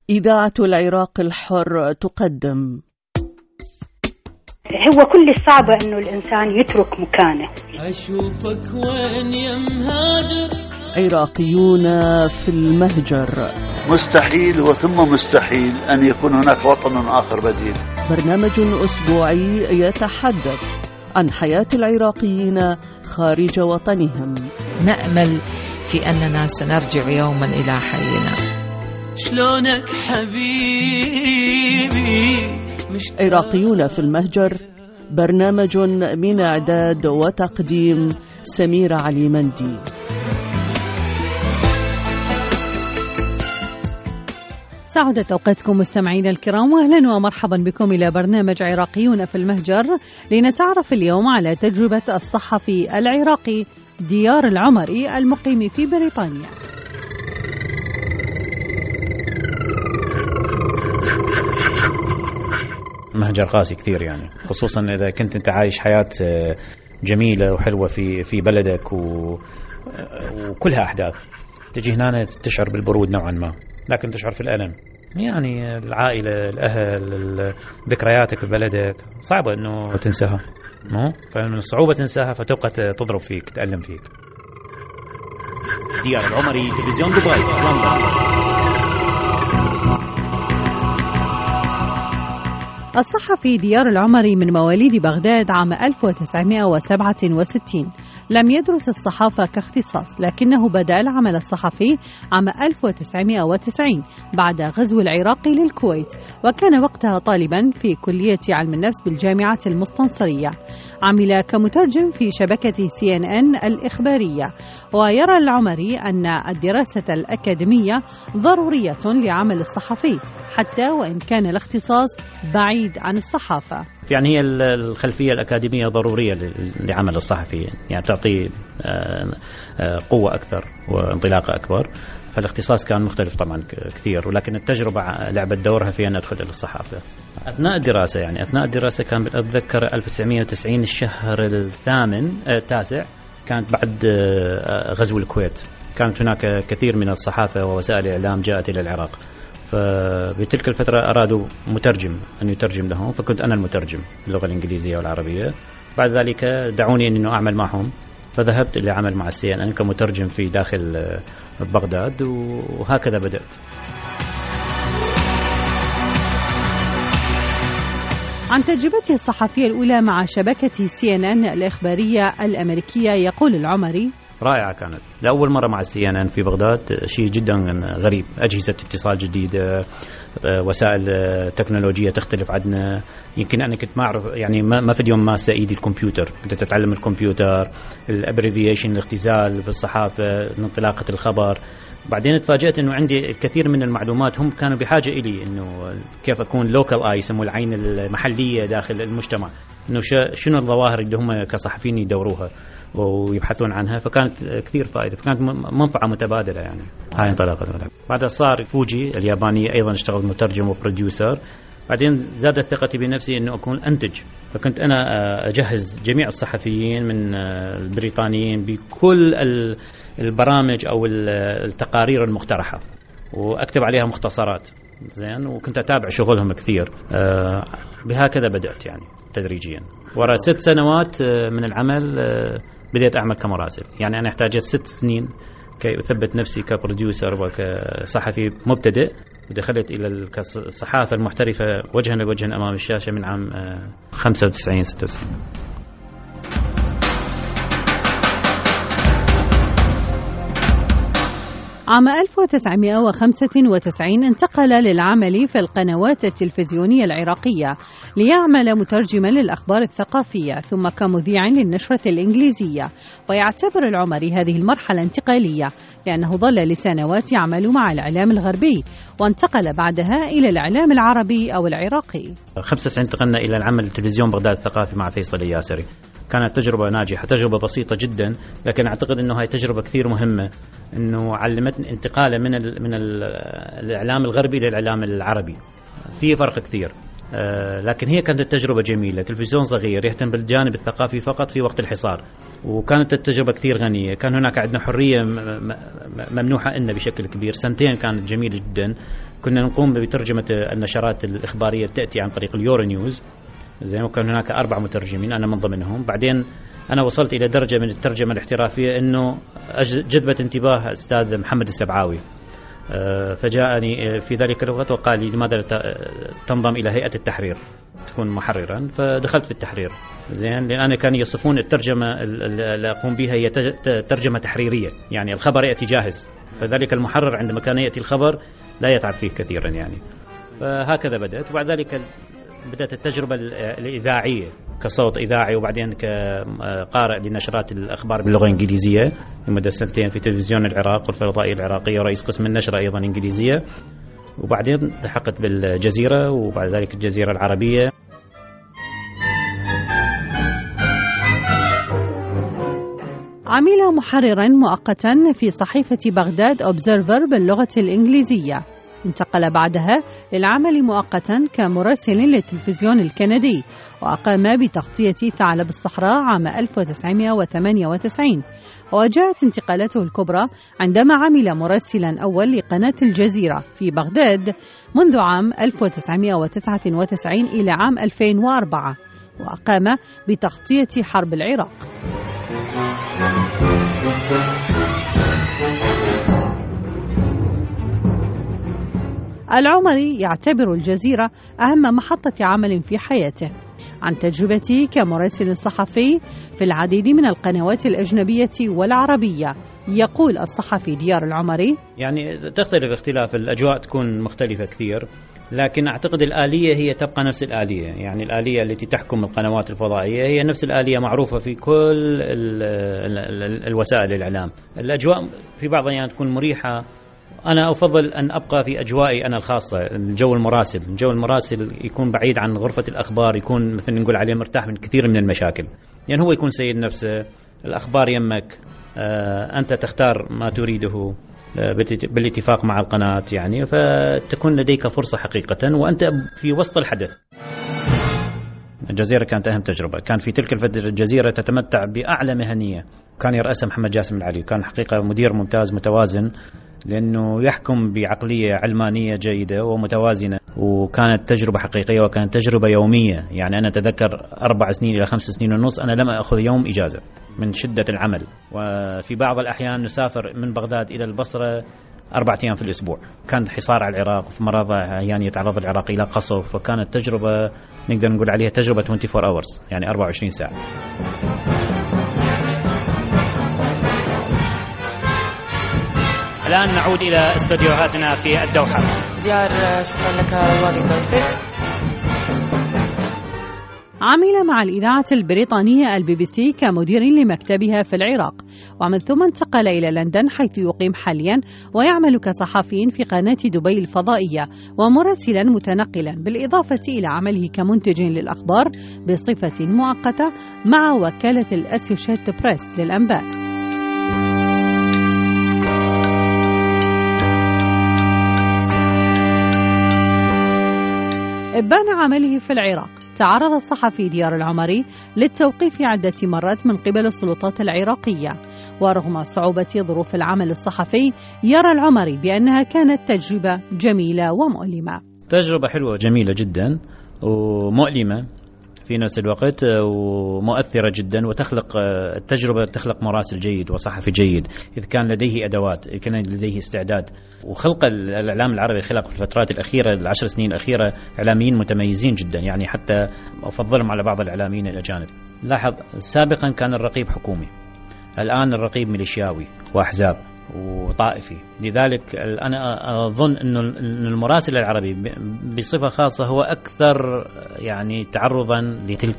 إذاعة العراق الحر تقدم. هو كل الصعب إنه الإنسان يترك مكانه. أشوفك وين يا مهاجر. عراقيون في المهجر. مستحيل وثم مستحيل أن يكون هناك وطن آخر بديل. برنامج أسبوعي يتحدث عن حياة العراقيين خارج وطنهم. نأمل في أننا سنرجع يوما إلى حينا. شلونك حبيبي. عراقيون في المهجر، برنامج من إعداد وتقديم سميرة علي مندي. سعدت أوقاتكم مستمعين الكرام، وأهلا ومرحبا بكم إلى برنامج عراقيون في المهجر، لنتعرف اليوم على تجربة الصحفي العراقي ديار العمري المقيم في بريطانيا. مهجر قاسي كثير يعني، خصوصا إذا كنت أنت عايش حياة جميلة وحلوة في بلدك وكلها أحداث، تجي هنا تشعر بالبرود نوعا ما، لكن تشعر في الألم. يعني العائلة، الأهل، ذكرياتك في بلدك صعبة أنه تنساها، فمن الصعوبة تنساها فتبقى تضرب فيك، تألم فيك. ديار العمري، تلفزيون دبي، لندن. الصحفي ديار العمري من مواليد بغداد عام 1967. لم يدرس الصحافة كاختصاص، لكنه بدأ العمل الصحفي عام 1990 بعد غزو العراق للكويت، وكان وقتها طالبا في كلية علم النفس بالجامعة المستنصرية. عمل كمترجم في شبكة CNN الإخبارية، ويرى العمري أن الدراسة الأكاديمية ضرورية لعمل الصحفي حتى وإن كان الاختصاص بعيد عن الصحافة. يعني هي الخلفية الأكاديمية ضرورية لعمل الصحفي، يعني تعطي قوة أكثر وانطلاقة أكبر. فالاختصاص كان مختلف طبعا كثير، ولكن التجربة لعبت دورها في أن أدخل إلى الصحافة. أثناء الدراسة كان أتذكر 1990 الشهر التاسع كانت بعد غزو الكويت، كانت هناك كثير من الصحافة ووسائل الإعلام جاءت إلى العراق، فبتلك الفترة أرادوا مترجم أن يترجم لهم، فكنت أنا المترجم اللغة الإنجليزية والعربية. بعد ذلك دعوني أنه أعمل معهم، فذهبت إلى عمل مع CNN كمترجم في داخل بغداد، وهكذا بدأت. عن تجربته الصحفية الأولى مع شبكة CNN الإخبارية الأمريكية يقول العمري: رائعة كانت، لأول مرة مع CNN في بغداد، شيء جدا غريب. أجهزة اتصال جديدة، وسائل تكنولوجية تختلف عندنا. يمكن أنا كنت ما أعرف، يعني ما في اليوم ماسة إيدي الكمبيوتر، كنت تتعلم الكمبيوتر، الابريفيشن، الاختزال في الصحافة، انطلاقة الخبر. بعدين تفاجأت إنه عندي الكثير من المعلومات هم كانوا بحاجة إلي، إنه كيف أكون لوكال آي، يسموه العين المحلية داخل المجتمع، إنه شنو الظواهر اللي هم كصحفيين يدوروها ويبحثون عنها. فكانت كثير فائدة، فكانت منفعة متبادلة. يعني هاي انطلاقة. بعد صار فوجي اليابانية أيضا اشتغلت مترجم وبروديوسر. بعدين زادت ثقتي بنفسي إنه أكون أنتج، فكنت أنا أجهز جميع الصحفيين من البريطانيين بكل البرامج أو التقارير المقترحة، وأكتب عليها مختصرات زين، وكنت أتابع شغلهم كثير. بهكذا بدأت يعني تدريجيا. وراء 6 سنوات من العمل بدأت أعمل كمراسل. يعني أنا احتاجت 6 سنين كي أثبت نفسي كبروديوسر وكصحفي مبتدئ، ودخلت إلى الصحافة المحترفة وجها لوجه أمام الشاشة من عام 95-96. عام 1995 انتقل للعمل في القنوات التلفزيونية العراقية ليعمل مترجما للأخبار الثقافية، ثم كمذيع للنشرة الإنجليزية. ويعتبر العمري هذه المرحلة انتقالية، لأنه ظل لسنوات يعمل مع الإعلام الغربي، وانتقل بعدها إلى الإعلام العربي أو العراقي. 95 انتقلنا إلى العمل التلفزيون بغداد الثقافي مع فيصل الياسري. كانت تجربة ناجحة، تجربة بسيطة جدا، لكن أعتقد أنه هاي تجربة كثير مهمة، أنه علمتني انتقاله من الإعلام الغربي للإعلام العربي. في فرق كثير. لكن هي كانت التجربة جميلة، تلفزيون صغير يهتم بالجانب الثقافي فقط في وقت الحصار، وكانت التجربة كثير غنية. كان هناك عندنا حرية ممنوحة لنا بشكل كبير. سنتين كانت جميلة جدا. كنا نقوم بترجمة النشرات الإخبارية تأتي عن طريق اليورو نيوز، زين، وكان هناك 4 مترجمين أنا من ضمنهم. بعدين أنا وصلت إلى درجة من الترجمة الاحترافية أنه جذبت انتباه أستاذ محمد السبعاوي، فجاءني في ذلك الوقت وقال لي لماذا تنضم إلى هيئة التحرير تكون محررا. فدخلت في التحرير، زين، لأن كانوا يصفون الترجمة اللي أقوم بها هي ترجمة تحريرية، يعني الخبر يأتي جاهز، فذلك المحرر عندما كان يأتي الخبر لا يتعب فيه كثيرا يعني. فهكذا بدأت. وبعد ذلك بدأت التجربة الإذاعية كصوت إذاعي، وبعدين كقارئ لنشرات الأخبار باللغة الإنجليزية لمدة 2 سنين في تلفزيون العراق والفضائية العراقية، ورئيس قسم النشرة أيضا إنجليزية. وبعدين التحقت بالجزيرة، وبعد ذلك الجزيرة العربية. عمل محررا مؤقتا في صحيفة بغداد أوبزرفر باللغة الإنجليزية. انتقل بعدها للعمل مؤقتا كمراسل للتلفزيون الكندي، وأقام بتغطية ثعلب الصحراء عام 1998. وجاءت انتقالته الكبرى عندما عمل مراسلا أول لقناة الجزيرة في بغداد منذ عام 1999 إلى عام 2004، وأقام بتغطية حرب العراق. العمري يعتبر الجزيرة أهم محطة عمل في حياته. عن تجربته كمراسل صحفي في العديد من القنوات الأجنبية والعربية، يقول الصحفي ديار العمري: يعني تختلف اختلاف الأجواء، تكون مختلفة كثير، لكن أعتقد الآلية هي تبقى نفس الآلية. يعني الآلية التي تحكم القنوات الفضائية هي نفس الآلية معروفة في كل الوسائل الإعلام. الأجواء في بعض الأحيان تكون مريحة. أنا أفضل أن أبقى في أجوائي أنا الخاصة. الجو المراسل يكون بعيد عن غرفة الأخبار، يكون مثل نقول عليه مرتاح من كثير من المشاكل، يعني هو يكون سيد نفسه، الأخبار يمك، أنت تختار ما تريده بالاتفاق مع القناة، يعني فتكون لديك فرصة حقيقة وأنت في وسط الحدث. الجزيرة كانت أهم تجربة. كان في تلك الفترة الجزيرة تتمتع بأعلى مهنية، كان يرأسها محمد جاسم العلي، كان حقيقة مدير ممتاز متوازن، لأنه يحكم بعقلية علمانية جيدة ومتوازنة، وكانت تجربة حقيقية وكانت تجربة يومية. يعني أنا أتذكر 4 سنين إلى 5 سنين ونص أنا لم أخذ يوم إجازة من شدة العمل، وفي بعض الأحيان نسافر من بغداد إلى البصرة 4 أيام في الأسبوع. كان حصار على العراق، في مرات يعني يتعرض العراق إلى قصف، فكانت تجربة نقدر نقول عليها تجربة 24 hours، يعني 24 ساعة. الآن نعود إلى استوديوهاتنا في الدوحة. ديار، شكرا لك والي ضيفك. عمل مع الإذاعة البريطانية الBBC كمدير لمكتبها في العراق، ومن ثم انتقل إلى لندن حيث يقيم حاليا، ويعمل كصحفي في قناة دبي الفضائية ومراسلا متنقلا، بالإضافة إلى عمله كمنتج للأخبار بصفة مؤقتة مع وكالة الأسوشيتد بريس للأنباء. إبان عمله في العراق، تعرض الصحفي ديار العمري للتوقيف عدة مرات من قبل السلطات العراقية، ورغم صعوبة ظروف العمل الصحفي يرى العمري بأنها كانت تجربة جميلة ومؤلمة. تجربة حلوة جميلة جدا ومؤلمة في نفس الوقت، ومؤثرة جدا، وتخلق التجربة تخلق مراسل جيد وصحفي جيد إذا كان لديه أدوات، إذا كان لديه استعداد. وخلق الإعلام العربي خلق في الفترات الأخيرة، ال10 سنين الأخيرة، إعلاميين متميزين جدا، يعني حتى أفضلهم على بعض الإعلاميين الأجانب. لاحظ سابقا كان الرقيب حكومي، الآن الرقيب ميليشياوي وأحزاب وطائفي. لذلك أنا أظن أن المراسل العربي بصفة خاصة هو أكثر يعني تعرضا لتلك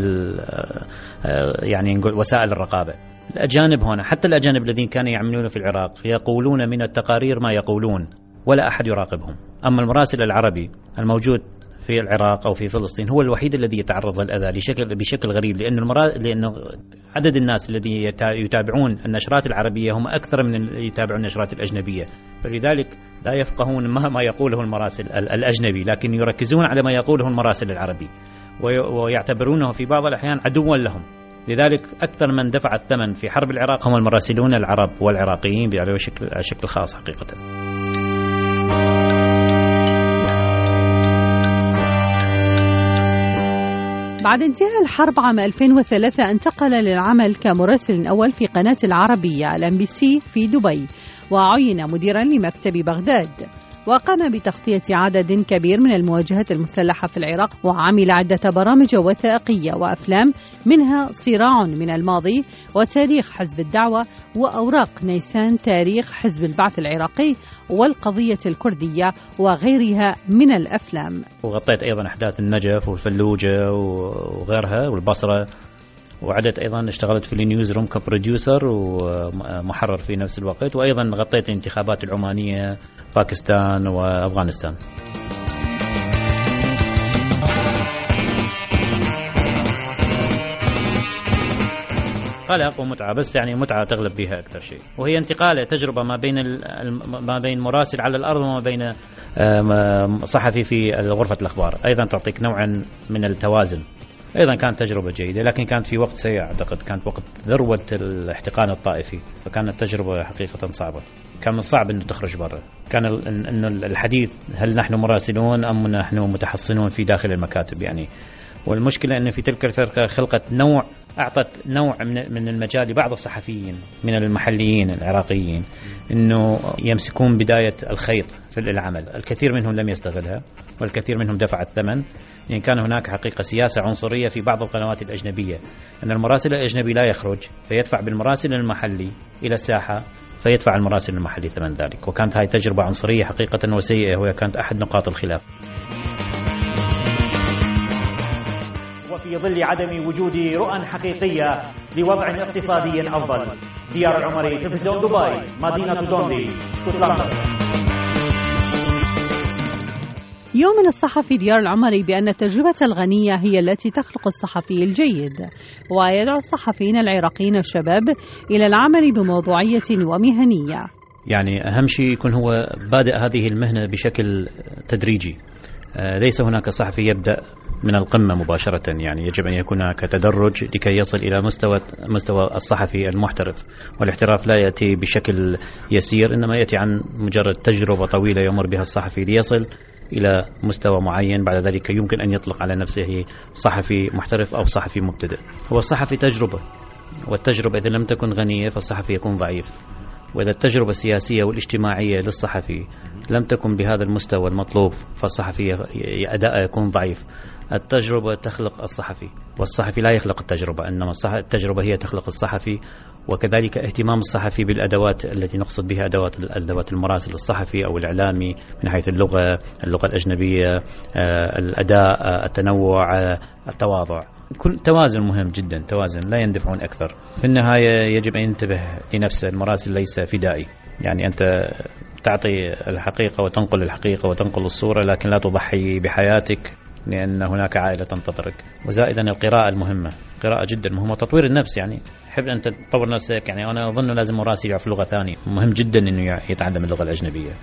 يعني نقول وسائل الرقابة. الأجانب هنا، حتى الأجانب الذين كانوا يعملون في العراق يقولون من التقارير ما يقولون ولا أحد يراقبهم. أما المراسل العربي الموجود في العراق أو في فلسطين هو الوحيد الذي يتعرض للأذى بشكل غريب، لأنه عدد الناس الذي يتابعون النشرات العربية هم أكثر من اللي يتابعون النشرات الأجنبية، فلذلك لا يفقهون ما يقوله المراسل الأجنبي، لكن يركزون على ما يقوله المراسل العربي ويعتبرونه في بعض الأحيان عدوا لهم. لذلك أكثر من دفع الثمن في حرب العراق هم المراسلون العرب والعراقيين على شكل خاص حقيقة. بعد انتهاء الحرب عام 2003 انتقل للعمل كمراسل أول في قناة العربية الMBC في دبي، وعين مديرا لمكتب بغداد، وقام بتغطية عدد كبير من المواجهات المسلحة في العراق، وعمل عدة برامج وثائقية وأفلام منها صراع من الماضي وتاريخ حزب الدعوة وأوراق نيسان تاريخ حزب البعث العراقي والقضية الكردية وغيرها من الأفلام. وغطيت أيضا أحداث النجف والفلوجة وغيرها والبصرة، وعدت أيضا اشتغلت في النيوز روم كبروديوسر ومحرر في نفس الوقت، وأيضا غطيت الانتخابات العمانية باكستان وأفغانستان. قلق ومتعة، بس يعني متعة تغلب بها أكثر شيء، وهي انتقال تجربة ما بين مراسل على الأرض وما بين صحفي في غرفة الأخبار، أيضا تعطيك نوعا من التوازن. أيضا كانت تجربة جيدة، لكن كانت في وقت سيء، أعتقد كانت وقت ذروة الاحتقان الطائفي، فكانت تجربة حقيقة صعبة. كان من الصعب أنه تخرج برا، كان أنه الحديث هل نحن مراسلون أم نحن متحصنون في داخل المكاتب يعني. والمشكلة أن في تلك الفرقة أعطت نوع من المجال لبعض الصحفيين من المحليين العراقيين أنه يمسكون بداية الخيط في العمل. الكثير منهم لم يستغلها، والكثير منهم دفع الثمن، يعني كان هناك حقيقة سياسة عنصرية في بعض القنوات الأجنبية، أن المراسل الأجنبي لا يخرج فيدفع بالمراسل المحلي إلى الساحة فيدفع المراسل المحلي ثمن ذلك. وكانت هاي تجربة عنصرية حقيقة وسيئة، وهي كانت أحد نقاط الخلاف. وفي ظل عدم وجود رؤى حقيقية لوضع اقتصادي أفضل، ديار العمري، تلفزيون دبي، مدينة دونلي، اسكتلندا. يؤمن الصحفي ديار العمري بأن التجربة الغنية هي التي تخلق الصحفي الجيد، ويدعو الصحفيين العراقيين الشباب إلى العمل بموضوعية ومهنية. يعني أهم شيء يكون هو بادئ هذه المهنة بشكل تدريجي، ليس هناك صحفي يبدأ من القمة مباشرة، يعني يجب أن يكون هناك تدرج لكي يصل إلى مستوى الصحفي المحترف. والاحتراف لا يأتي بشكل يسير، إنما يأتي عن مجرد تجربة طويلة يمر بها الصحفي ليصل إلى مستوى معين، بعد ذلك يمكن أن يطلق على نفسه صحفي محترف أو صحفي مبتدئ. هو الصحفي تجربة، والتجربة إذا لم تكن غنية فالصحفي يكون ضعيف، وإذا التجربة السياسية والاجتماعية للصحفي لم تكن بهذا المستوى المطلوب فالصحفي أداءه يكون ضعيف. التجربة تخلق الصحفي، والصحفي لا يخلق التجربة، إنما التجربة هي تخلق الصحفي. وكذلك اهتمام الصحفي بالأدوات التي نقصد بها أدوات المراسل الصحفي أو الإعلامي من حيث اللغة الأجنبية، الأداء، التنوع، التواضع. كل توازن مهم جدا، توازن لا يندفعون أكثر. في النهاية يجب أن ينتبه لنفسه، المراسل ليس فدائي، يعني أنت تعطي الحقيقة وتنقل الحقيقة وتنقل الصورة، لكن لا تضحي بحياتك لأن هناك عائلة تنتظرك. وزائدا القراءة المهمة، قراءة جدا مهمة، تطوير النفس، يعني حب أن تطور نفسك. يعني أنا أظن لازم مراسل يعرف لغة ثانية، مهم جدا أنه يتعلم اللغة الأجنبية.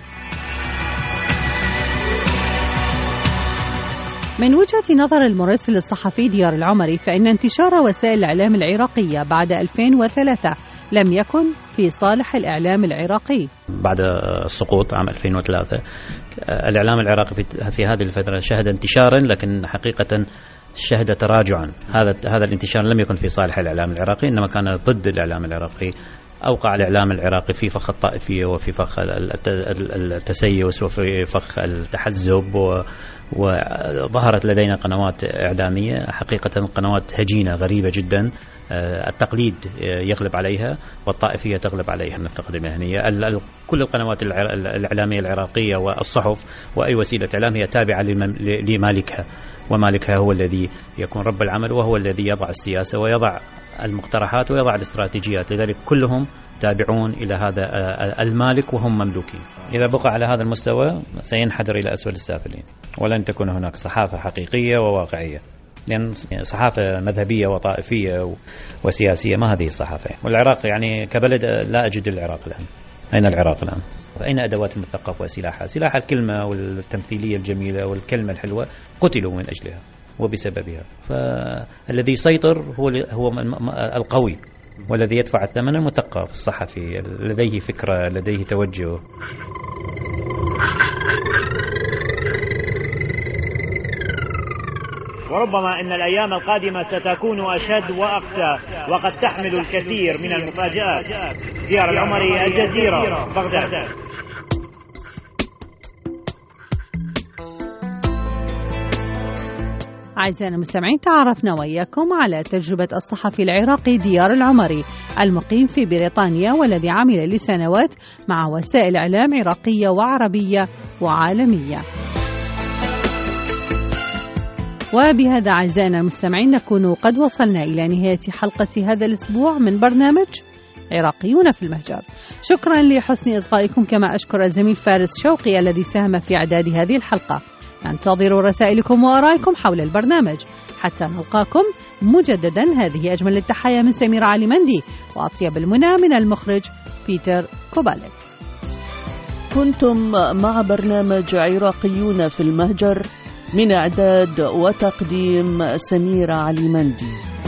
من وجهة نظر المراسل الصحفي ديار العمري، فإن انتشار وسائل الإعلام العراقية بعد 2003 لم يكن في صالح الإعلام العراقي. بعد السقوط عام 2003 الإعلام العراقي في هذه الفترة شهد انتشارا، لكن حقيقة شهد تراجعا. هذا الانتشار لم يكن في صالح الإعلام العراقي، إنما كان ضد الإعلام العراقي. أوقع الإعلام العراقي في فخ الطائفية وفي فخ التسيس وفي فخ التحزب، وظهرت لدينا قنوات إعلامية حقيقة قنوات هجينة غريبة جدا التقليد يغلب عليها والطائفية تغلب عليها النفقة المهنية. كل القنوات الإعلامية العراقية والصحف وأي وسيلة إعلام هي تابعة لمالكها، ومالكها هو الذي يكون رب العمل، وهو الذي يضع السياسة ويضع المقترحات ويضع الاستراتيجيات، لذلك كلهم تابعون إلى هذا المالك وهم مملوكين. إذا بقى على هذا المستوى سينحدر إلى أسفل السافلين، ولن تكون هناك صحافة حقيقية وواقعية، لأن صحافة مذهبية وطائفية وسياسية ما هذه الصحافة. والعراق يعني كبلد لا أجد العراق الآن. أين العراق الآن؟ أين أدوات المثقف وسلاحها؟ سلاح الكلمة والتمثيلية الجميلة والكلمة الحلوة قتلوا من أجلها وبسببها. فالذي يسيطر هو القوي، والذي يدفع الثمن المثقف الصحفي لديه فكرة، لديه توجه. وربما إن الأيام القادمة ستكون أشد وأقسى، وقد تحمل الكثير من المفاجآت. ديار العمري، الجزيرة، بغداد. أعزائنا المستمعين، تعرفنا وإياكم على تجربة الصحفي العراقي ديار العمري المقيم في بريطانيا، والذي عمل لسنوات مع وسائل إعلام عراقية وعربية وعالمية. وبهذا أعزائنا المستمعين نكون قد وصلنا إلى نهاية حلقة هذا الأسبوع من برنامج عراقيون في المهجر. شكرا لحسن إصغائكم، كما أشكر الزميل فارس شوقي الذي ساهم في إعداد هذه الحلقة. ننتظر رسائلكم وآرائكم حول البرنامج. حتى نلقاكم مجددا، هذه أجمل التحايا من سميرة عليمندي، وأطيب المنى من المخرج بيتر كوبالك. كنتم مع برنامج عراقيون في المهجر، من إعداد وتقديم سميرة عليمندي.